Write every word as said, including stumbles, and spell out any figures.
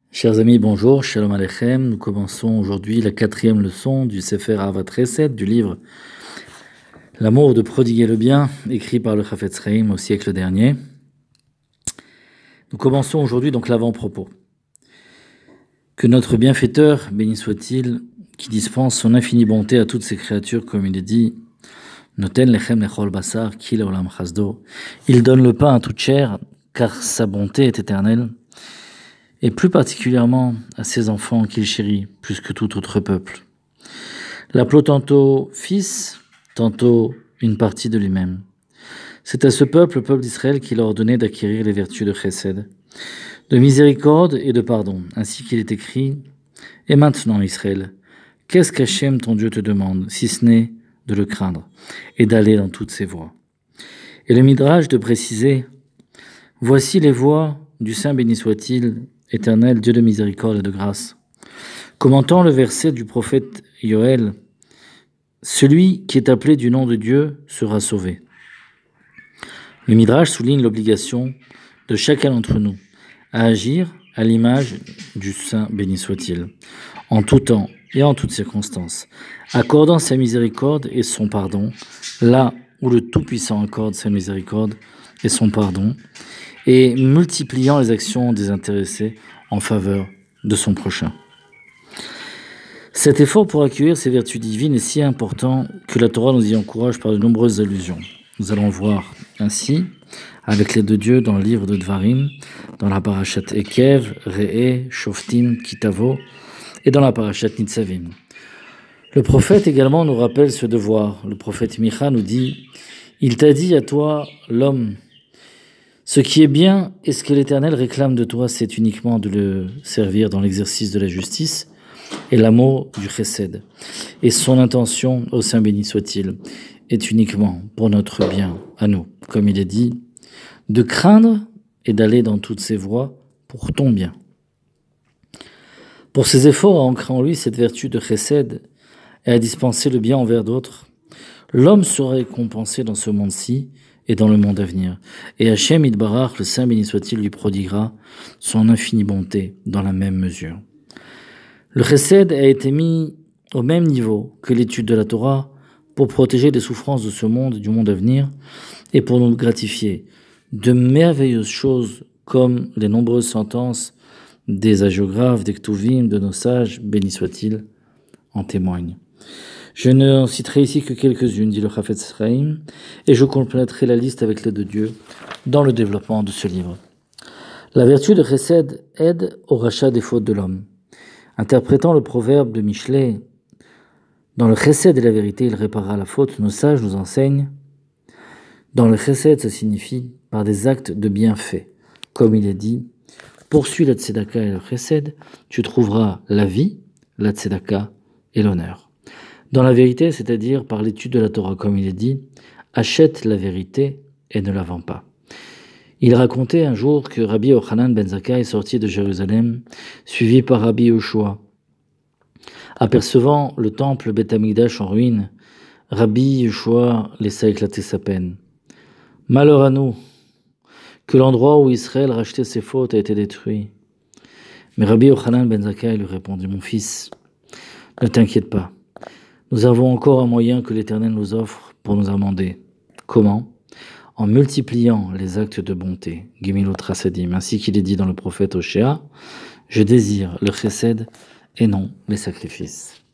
Chers amis, bonjour, Shalom Aleichem. Nous commençons aujourd'hui la quatrième leçon du Sefer Ahavat Chesed, du livre L'amour de prodiguer le bien, écrit par le Chafetz Chaim au siècle dernier. Nous commençons aujourd'hui donc l'avant-propos. Que notre bienfaiteur, béni soit-il, qui dispense son infinie bonté à toutes ses créatures, comme il est dit, Noten lechem lechol basar ki leolam chasdo. Il donne le pain à toute chair, car sa bonté est éternelle. Et plus particulièrement à ses enfants qu'il chérit plus que tout autre peuple. L'appelant tantôt fils, tantôt une partie de lui-même. C'est à ce peuple, le peuple d'Israël, qu'il a ordonné d'acquérir les vertus de chesed, de miséricorde et de pardon, ainsi qu'il est écrit « Et maintenant, Israël, qu'est-ce qu'Hachem ton Dieu te demande, si ce n'est de le craindre et d'aller dans toutes ses voies ?» Et le Midrash de préciser « Voici les voies du Saint béni soit-il, Éternel, Dieu de miséricorde et de grâce. » Commentant le verset du prophète Yoël, « Celui qui est appelé du nom de Dieu sera sauvé. » Le Midrash souligne l'obligation de chacun d'entre nous à agir à l'image du Saint béni soit-il, en tout temps et en toutes circonstances, accordant sa miséricorde et son pardon, là où le Tout-Puissant accorde sa miséricorde et son pardon, et multipliant les actions désintéressées en faveur de son prochain. Cet effort pour accueillir ces vertus divines est si important que la Torah nous y encourage par de nombreuses allusions. Nous allons voir ainsi, avec l'aide de Dieu, dans le livre de Dvarim, dans la parashat Ekev, Re'eh, Shoftim, Kitavo, et dans la parashat Nitzavim. Le prophète également nous rappelle ce devoir. Le prophète Micha nous dit « Il t'a dit à toi, l'homme, ce qui est bien et ce que l'Éternel réclame de toi, c'est uniquement de le servir dans l'exercice de la justice et l'amour du chesed. Et son intention, au Saint béni soit-il, est uniquement pour notre bien à nous. Comme il est dit, de craindre et d'aller dans toutes ses voies pour ton bien. » Pour ses efforts à ancrer en lui cette vertu de chesed et à dispenser le bien envers d'autres, l'homme sera récompensé dans ce monde-ci et dans le monde à venir. Et Hachem Yitbarach, le Saint béni soit-il, lui prodiguera son infinie bonté dans la même mesure. Le chesed a été mis au même niveau que l'étude de la Torah pour protéger des souffrances de ce monde et du monde à venir et pour nous gratifier de merveilleuses choses comme les nombreuses sentences des hagiographes, des ktuvim, de nos sages, béni soit-il, en témoignent. Je ne citerai ici que quelques-unes, dit le Chafetz Chaim, et je compléterai la liste avec l'aide de Dieu dans le développement de ce livre. La vertu de chesed aide au rachat des fautes de l'homme. Interprétant le proverbe de Michelet, dans le chesed et la vérité, il réparera la faute, nos sages nous enseignent. Dans le chesed, ça signifie par des actes de bienfait. Comme il est dit, poursuis la tzedaka et le chesed, tu trouveras la vie, la tzedaka et l'honneur. Dans la vérité, c'est-à-dire par l'étude de la Torah, comme il est dit, achète la vérité et ne la vends pas. Il racontait un jour que Rabbi Yochanan ben Zakkai est sorti de Jérusalem, suivi par Rabbi Yoshua. Apercevant le temple Beth Amikdash en ruine, Rabbi Yoshua laissa éclater sa peine. Malheur à nous, que l'endroit où Israël rachetait ses fautes a été détruit. Mais Rabbi Yochanan ben Zakkai lui répondit, mon fils, ne t'inquiète pas. Nous avons encore un moyen que l'Éternel nous offre pour nous amender. Comment ? En multipliant les actes de bonté, Gemilot Rasadim, ainsi qu'il est dit dans le prophète Oshéa, je désire le chesed et non les sacrifices.